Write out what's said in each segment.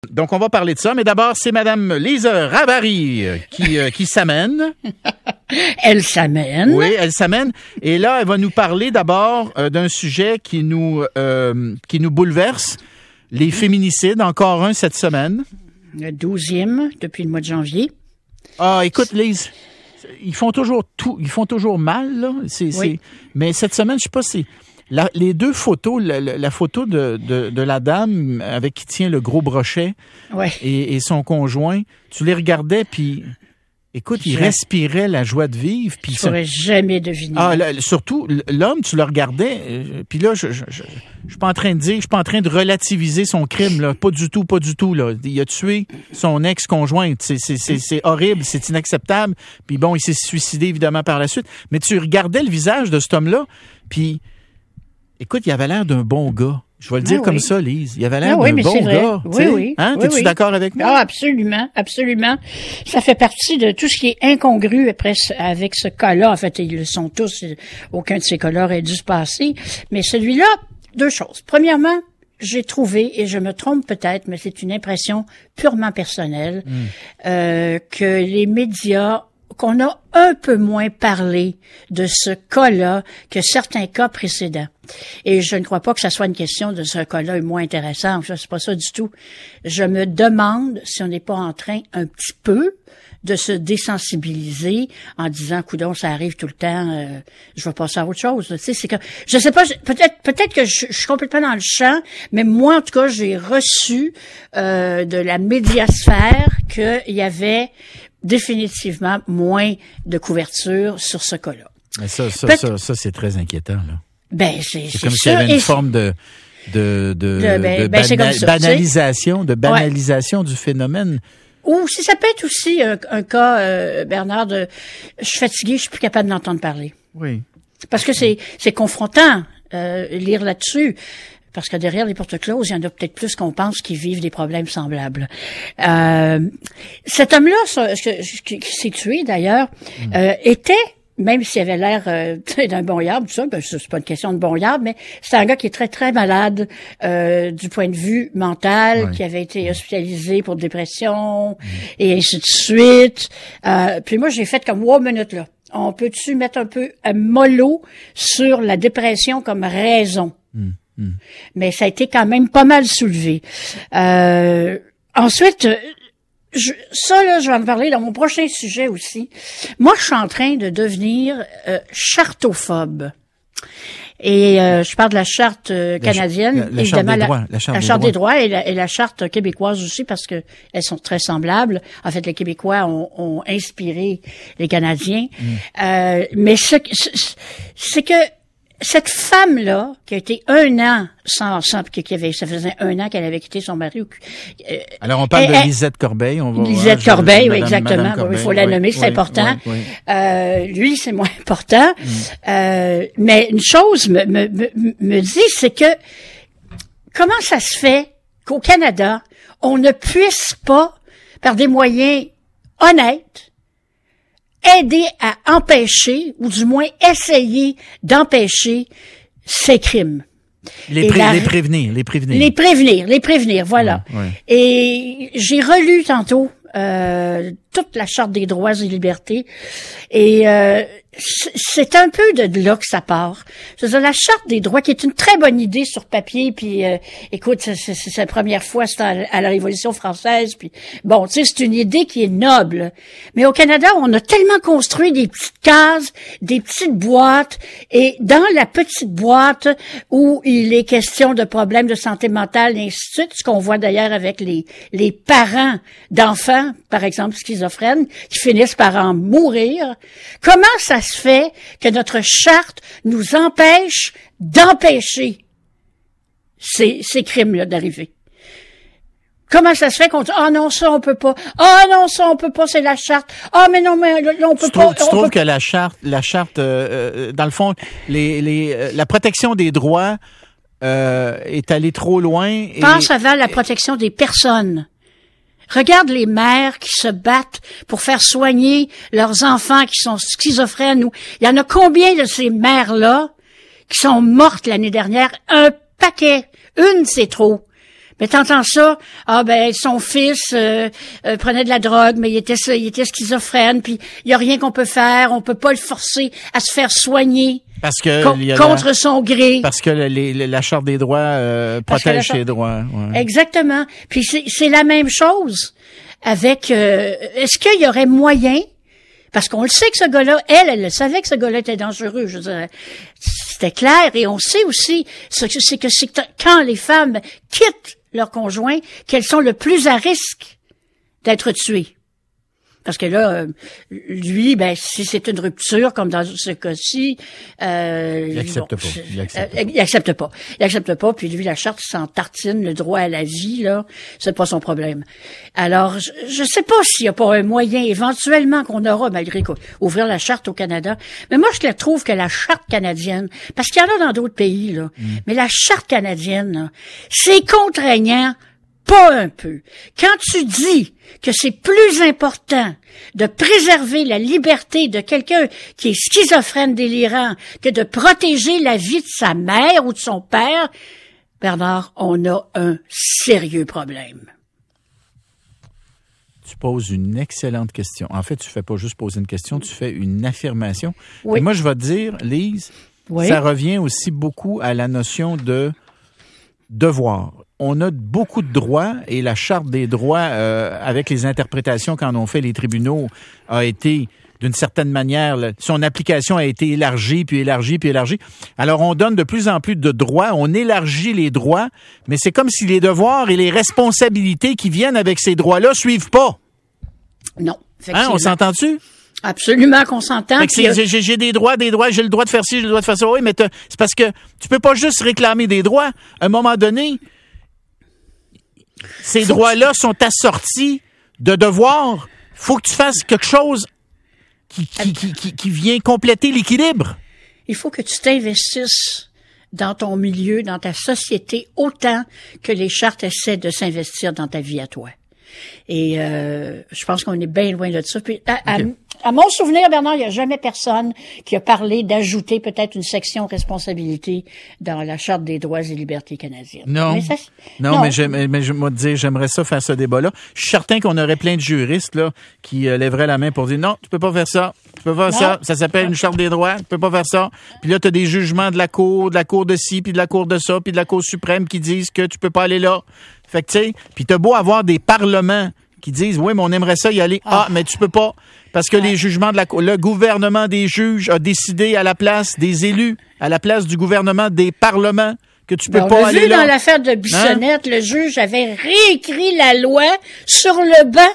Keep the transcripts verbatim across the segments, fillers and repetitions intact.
Donc, on va parler de ça, mais d'abord, c'est Madame Lise Ravary qui, euh, qui s'amène. Elle s'amène. Oui, elle s'amène. Et là, elle va nous parler d'abord euh, d'un sujet qui nous, euh, qui nous bouleverse, les féminicides, encore un cette semaine. Le douzième depuis le mois de janvier. Ah, écoute, Lise, ils font toujours tout, ils font toujours mal, là. C'est, oui. c'est, mais cette semaine, je sais pas si... La, les deux photos, la, la photo de, de, de la dame avec qui tient le gros brochet ouais. et, et son conjoint, tu les regardais, puis écoute, il respirait la joie de vivre. Puis je n'aurais jamais deviné. Ah, là, surtout, l'homme, tu le regardais, euh, puis là, je je, je, je suis pas en train de dire, je suis pas en train de relativiser son crime, là, pas du tout, pas du tout, là. Il a tué son ex-conjointe, c'est, c'est, c'est, c'est horrible, c'est inacceptable, puis bon, il s'est suicidé, évidemment, par la suite, mais tu regardais le visage de cet homme-là, puis... Écoute, il avait l'air d'un bon gars. Je vais le dire ah, comme oui. ça, Lise. Il avait l'air ah, d'un oui, bon gars. Oui, oui. Hein? Oui, T'es-tu oui. d'accord avec moi? Ah, absolument, absolument. Ça fait partie de tout ce qui est incongru après, avec ce cas-là. En fait, ils le sont tous. Aucun de ces cas-là aurait dû se passer. Mais celui-là, deux choses. Premièrement, j'ai trouvé, et je me trompe peut-être, mais c'est une impression purement personnelle, mm. euh, que les médias qu'on a un peu moins parlé de ce cas-là que certains cas précédents. Et je ne crois pas que ça soit une question de ce cas-là est moins intéressant. C'est pas ça du tout. Je me demande si on n'est pas en train un petit peu de se désensibiliser en disant, coudonc, ça arrive tout le temps, euh, je vais passer à autre chose. Tu sais, c'est que, je sais pas, peut-être, peut-être que je, je suis complètement dans le champ, mais moi, en tout cas, j'ai reçu euh, de la médiasphère qu'il y avait définitivement moins de couverture sur ce cas-là. Mais ça, ça, Peut- ça, ça, c'est très inquiétant, là. Ben, c'est, c'est, c'est comme s'il ça, y avait une et forme de, de, de, de, ben, de ben, bana- ça, banalisation, de banalisation ouais. du phénomène. Ou si ça peut être aussi un, un cas, euh, Bernard, de je suis fatigué, je suis plus capable d'entendre parler. Oui. Parce que c'est, c'est confrontant, euh, lire là-dessus. Parce que derrière les portes closes, il y en a peut-être plus qu'on pense qui vivent des problèmes semblables. Euh, cet homme-là, ce, ce, qui, qui s'est tué d'ailleurs, mmh. euh, était, même s'il avait l'air euh, d'un bon yard, tout ça, ben, c'est pas une question de bon yard, mais c'est un gars qui est très, très malade euh, du point de vue mental, ouais. qui avait été hospitalisé pour dépression, mmh. et ainsi de suite. Euh, puis moi, j'ai fait comme, wow, minute là. On peut-tu mettre un peu un mollo sur la dépression comme raison? Mmh. Mmh. Mais ça a été quand même pas mal soulevé. Euh, ensuite, je, ça là, je vais en parler dans mon prochain sujet aussi. Moi, je suis en train de devenir euh, chartophobe. Et euh, je parle de la charte euh, canadienne, la, la, évidemment, charte des droits, la, la charte, la des, charte droits. des droits et la, et la charte québécoise aussi, parce que elles sont très semblables. En fait, les Québécois ont, ont inspiré les Canadiens. Mmh. Euh, mais ce, c'est que cette femme-là, qui a été un an sans, sans qui avait, ça faisait un an qu'elle avait quitté son mari. Euh, Alors, on parle elle, de Lisette Corbeil. On va Lisette voir, Corbeil, je, oui, Madame, exactement. Madame Corbeil, il faut la oui, nommer, c'est oui, important. Oui, oui. Euh, lui, c'est moins important. Mm. Euh, mais une chose me, me, me, me dit, c'est que comment ça se fait qu'au Canada, on ne puisse pas, par des moyens honnêtes, aider à empêcher, ou du moins essayer d'empêcher ces crimes. Les, pré- la, les prévenir, les prévenir. Les prévenir, les prévenir, voilà. Ouais, ouais. Et j'ai relu tantôt euh, toute la Charte des droits et libertés, et euh, c'est un peu de là que ça part. C'est la Charte des droits qui est une très bonne idée sur papier, puis euh, écoute, c'est, c'est, c'est la première fois, c'est à, à la Révolution française, puis bon, tu sais, c'est une idée qui est noble. Mais au Canada, on a tellement construit des petites cases, des petites boîtes, et dans la petite boîte où il est question de problèmes de santé mentale, et ainsi de suite, ce qu'on voit d'ailleurs avec les, les parents d'enfants, par exemple schizophrènes, qui finissent par en mourir, comment ça se fait que notre charte nous empêche d'empêcher ces, ces crimes-là d'arriver? Comment ça se fait qu'on dit, ah oh non, ça on peut pas, ah oh non, ça on peut pas, c'est la charte, ah oh, mais non, mais là on peut tu pas. Trouves, tu trouves peut... que la charte, la charte, euh, dans le fond, les, les, euh, la protection des droits euh, est allée trop loin. Et... Pense avant la protection des personnes. Regarde les mères qui se battent pour faire soigner leurs enfants qui sont schizophrènes. Ou il y en a combien de ces mères-là qui sont mortes l'année dernière? Un paquet. Une, c'est trop. Mais t'entends ça, ah ben son fils euh, euh, prenait de la drogue, mais il était il était schizophrène, puis il y a rien qu'on peut faire, on peut pas le forcer à se faire soigner. Parce que con- il y a contre la, son gré. Parce que le, les, la Charte des droits euh, protège ses droits. Ouais. Exactement. Puis c'est, c'est la même chose avec... Euh, est-ce qu'il y aurait moyen... Parce qu'on le sait que ce gars-là, elle, elle le savait que ce gars-là était dangereux. Je veux dire, c'était clair. Et on sait aussi, c'est que c'est, que c'est quand les femmes quittent leur conjoint qu'elles sont le plus à risque d'être tuées. Parce que là, euh, lui, ben, si c'est une rupture, comme dans ce cas-ci, euh, il accepte bon, pas. Il accepte, euh, il accepte pas. Il accepte pas. Puis lui, la charte, il s'en tartine le droit à la vie, là, c'est pas son problème. Alors, je, je sais pas s'il y a pas un moyen, éventuellement, qu'on aura, malgré quoi, ouvrir la charte au Canada. Mais moi, je la trouve que la charte canadienne, parce qu'il y en a dans d'autres pays, là, mm. mais la charte canadienne, là, c'est contraignant. Pas un peu. Quand tu dis que c'est plus important de préserver la liberté de quelqu'un qui est schizophrène délirant que de protéger la vie de sa mère ou de son père, Bernard, on a un sérieux problème. Tu poses une excellente question. En fait, tu fais pas juste poser une question, tu fais une affirmation. Oui. Et moi, je vais te dire, Lise, oui. ça revient aussi beaucoup à la notion de devoir. On a beaucoup de droits et la Charte des droits, euh, avec les interprétations qu'en ont fait les tribunaux, a été, d'une certaine manière, là, son application a été élargie, puis élargie, puis élargie. Alors, on donne de plus en plus de droits, on élargit les droits, mais c'est comme si les devoirs et les responsabilités qui viennent avec ces droits-là suivent pas. Non, effectivement. Hein, on s'entend-tu? Absolument qu'on s'entend. Fait que c'est, j'ai, j'ai des droits, des droits, j'ai le droit de faire ci, j'ai le droit de faire ça. Oui, mais c'est parce que tu peux pas juste réclamer des droits. À un moment donné, ces faut droits-là sont assortis de devoirs. Faut que tu fasses quelque chose qui, qui, qui, qui, qui vient compléter l'équilibre. Il faut que tu t'investisses dans ton milieu, dans ta société, autant que les chartes essaient de s'investir dans ta vie à toi. Et euh, je pense qu'on est bien loin de ça. Puis, à, okay. à, à mon souvenir, Bernard, il n'y a jamais personne qui a parlé d'ajouter peut-être une section responsabilité dans la Charte des droits et libertés canadiennes. Non, mais ça, non, non, mais, je, mais je moi dire, j'aimerais ça faire ce débat-là. Je suis certain qu'on aurait plein de juristes là qui euh, lèveraient la main pour dire non, tu peux pas faire ça. Tu peux pas faire ça, ça s'appelle une Charte des droits, tu peux pas faire ça. Puis là, tu as des jugements de la Cour, de la Cour de ci, puis de la Cour de ça, puis de la Cour suprême qui disent que tu peux pas aller là. Fait que, tu sais, puis t'as beau avoir des parlements qui disent, oui, mais on aimerait ça y aller. Ah, ah mais tu peux pas. Parce que ah. les jugements de la Cour, le gouvernement des juges a décidé à la place des élus, à la place du gouvernement des parlements, que tu peux ben, pas aller là. On a vu dans l'affaire de Bissonnette, hein? Le juge avait réécrit la loi sur le banc.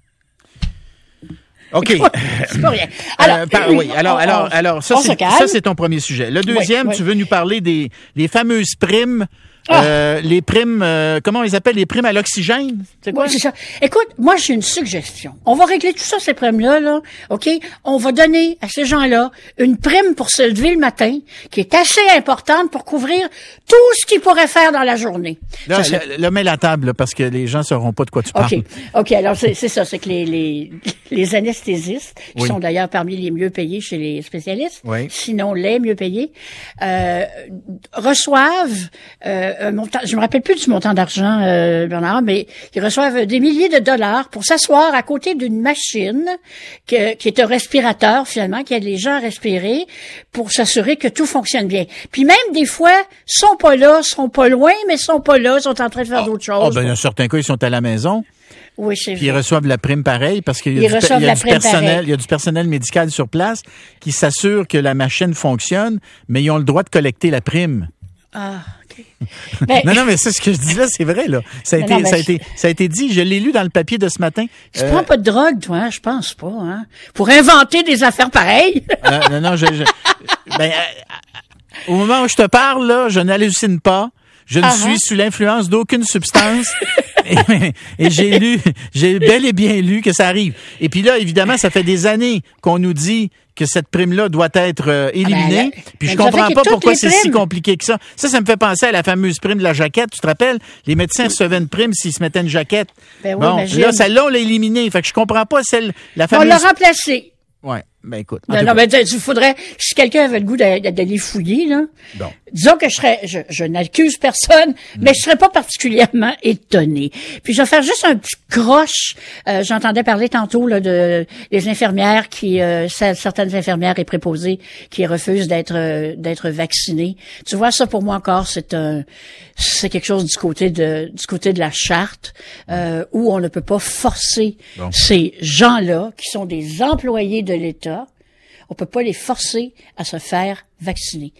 OK. C'est pas rien. Alors, euh, par, oui, alors, on, alors, alors, ça, c'est, ça, c'est ton premier sujet. Le deuxième, oui, oui. tu veux nous parler des les fameuses primes. Ah. Euh, les primes, euh, comment on les appelle, les primes à l'oxygène? C'est quoi? Oui, c'est ça. Écoute, moi, j'ai une suggestion. On va régler tout ça, ces primes-là, là. OK? On va donner à ces gens-là une prime pour se lever le matin, qui est assez importante pour couvrir tout ce qu'ils pourraient faire dans la journée. Là, ça, là, là mets la table, là, parce que les gens sauront pas de quoi tu parles. OK. OK. Alors, c'est, c'est ça. C'est que les, les, les anesthésistes, qui oui. sont d'ailleurs parmi les mieux payés chez les spécialistes, oui. sinon les mieux payés, euh, reçoivent, euh, un montant, je me rappelle plus du montant d'argent, euh, Bernard, mais ils reçoivent des milliers de dollars pour s'asseoir à côté d'une machine que, qui est un respirateur, finalement, qui aide les gens à respirer pour s'assurer que tout fonctionne bien. Puis même, des fois, sont pas là, sont pas loin, mais sont pas là, sont en train de faire oh, d'autres choses. Oh, ben, dans certains cas, ils sont à la maison. Oui, c'est Puis vrai. ils reçoivent la prime pareil parce qu'il y a, du, il y a du personnel, pareil. il y a du personnel médical sur place qui s'assure que la machine fonctionne, mais ils ont le droit de collecter la prime. Ah, OK. Mais, non, non, mais c'est ce que je dis là, c'est vrai, là. Ça a, été, non, ça, a je... été, ça a été dit, je l'ai lu dans le papier de ce matin. Tu euh... prends pas de drogue, toi, hein? Je pense pas, hein? Pour inventer des affaires pareilles. euh, non, non, je... je ben, euh, au moment où je te parle, là, je n'hallucine pas. Je ne uh-huh. suis sous l'influence d'aucune substance. et, et j'ai lu, j'ai bel et bien lu que ça arrive. Et puis là, évidemment, ça fait des années qu'on nous dit que cette prime-là doit être euh, éliminée. Ah ben, puis je comprends pas pourquoi c'est si compliqué que ça. Ça, ça me fait penser à la fameuse prime de la jaquette. Tu te rappelles? Les médecins recevaient une prime s'ils se mettaient une jaquette. Ben bon, oui, là, celle-là, on l'a éliminée. Fait que je comprends pas celle, la fameuse... On l'a remplacée. Ouais. Ben écoute. Non, non, mais il faudrait, si quelqu'un avait le goût d'aller fouiller, là, bon. Disons que je serais, je, je n'accuse personne, mm. mais je serais pas particulièrement étonné. Puis je vais faire juste un petit croche. Euh, j'entendais parler tantôt là de des infirmières qui, euh, certaines infirmières et préposées qui refusent d'être euh, d'être vaccinées. Tu vois, ça pour moi encore, c'est un, c'est quelque chose du côté de du côté de la charte euh, où on ne peut pas forcer bon. ces gens-là qui sont des employés de l'État. On peut pas les forcer à se faire vacciner.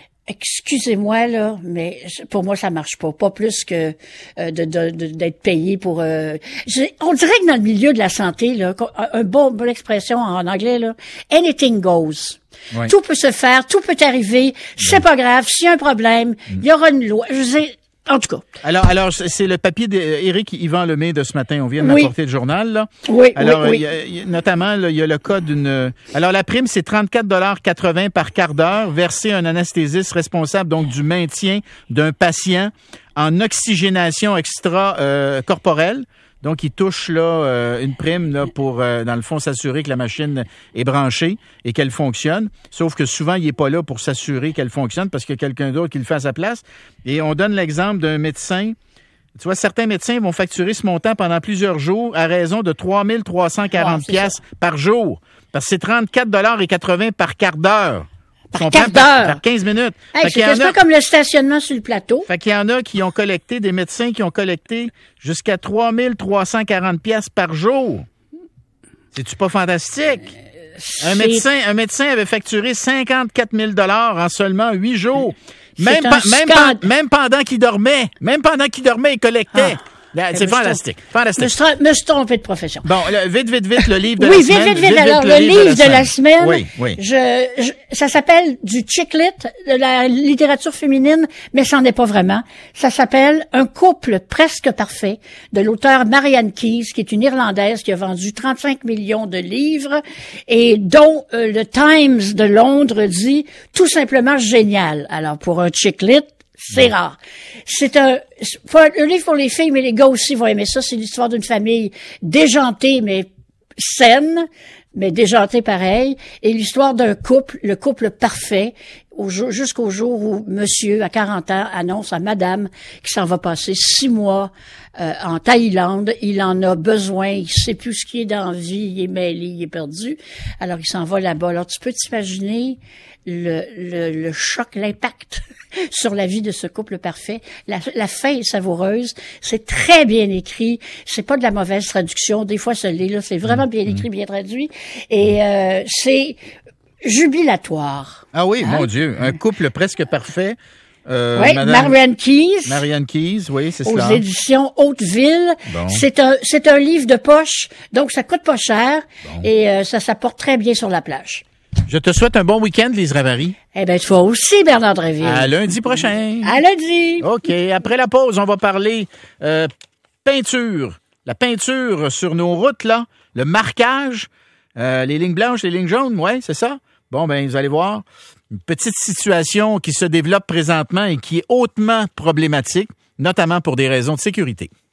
Excusez-moi là, mais pour moi ça marche pas, pas plus que euh, de, de, de d'être payé pour. Euh, on dirait que dans le milieu de la santé là, un bon bonne expression en anglais là, anything goes. Oui. Tout peut se faire, tout peut arriver. C'est oui. pas grave. S'il y a un problème, il mm. y aura une loi. Je sais. En tout cas. Alors, alors c'est le papier d'Éric Yvan Lemay de ce matin. On vient de oui. m'apporter le journal, là. Oui, alors, oui, oui. Il y a, il y a, notamment, là, il y a le cas d'une... Alors, la prime, c'est trente-quatre dollars quatre-vingts par quart d'heure, versé à un anesthésiste responsable, donc, du maintien d'un patient en oxygénation extra-corporelle. Euh, Donc, il touche là euh, une prime là pour, euh, dans le fond, s'assurer que la machine est branchée et qu'elle fonctionne. Sauf que souvent, il est pas là pour s'assurer qu'elle fonctionne parce qu'il y a quelqu'un d'autre qui le fait à sa place. Et on donne l'exemple d'un médecin. Tu vois, certains médecins vont facturer ce montant pendant plusieurs jours à raison de trois mille trois cent quarante oh, piastres par jour. Parce que c'est trente-quatre dollars quatre-vingts par quart d'heure. Par quart d'heure. Par quinze minutes. Hey, c'est quasiment a... comme le stationnement sur le plateau. Fait qu'il y en a qui ont collecté, des médecins qui ont collecté jusqu'à trois mille trois cent quarante piastres par jour. C'est-tu pas fantastique? Euh, un médecin, un médecin avait facturé cinquante-quatre mille dollars en seulement huit jours. Même, pa- même, pa- même pendant qu'il dormait. Même pendant qu'il dormait, il collectait. Ah. Là, c'est fantastique. Fantastique. Me, stra- me suis trompé de profession. Bon, là, vite, vite, vite, le livre de oui, la vite, semaine. Oui, vite, vite, vite. Alors, le livre de la semaine. Oui, oui. Je, je, ça s'appelle du chick-lit, de la littérature féminine, mais ça n'en est pas vraiment. Ça s'appelle Un couple presque parfait, de l'auteur Marianne Keyes, qui est une Irlandaise qui a vendu trente-cinq millions de livres et dont euh, le Times de Londres dit tout simplement génial. Alors, pour un chick-lit, c'est bon. Rare. C'est un, un livre pour les filles, mais les gars aussi vont aimer ça. C'est l'histoire d'une famille déjantée, mais saine, mais déjantée pareil. Et l'histoire d'un couple, le couple parfait, au jour, jusqu'au jour où monsieur, à quarante ans, annonce à madame qu'il s'en va passer six mois euh, en Thaïlande. Il en a besoin. Il sait plus ce qui est dans la vie. Il est mêlé, il est perdu. Alors, il s'en va là-bas. Alors, tu peux t'imaginer le, le, le choc, l'impact sur la vie de ce couple parfait. La, la fin est savoureuse. C'est très bien écrit. C'est pas de la mauvaise traduction. Des fois, ça l'est, là. C'est vraiment bien écrit, bien traduit. Et euh, c'est jubilatoire. Ah oui, hein? Mon Dieu. Un couple presque parfait. Euh, oui, Marianne Keyes. Marianne Keyes, oui, c'est aux cela. Aux éditions Hauteville. Bon. C'est un, c'est un livre de poche, donc ça coûte pas cher bon. et euh, ça s'apporte très bien sur la plage. Je te souhaite un bon week-end, Lise Ravary. Eh bien, toi aussi, Bernard Dréville. À lundi prochain. À lundi. OK. Après la pause, on va parler euh, peinture. La peinture sur nos routes, là. Le marquage. Euh, les lignes blanches, les lignes jaunes, ouais, c'est ça? Bon, ben, vous allez voir. Une petite situation qui se développe présentement et qui est hautement problématique, notamment pour des raisons de sécurité.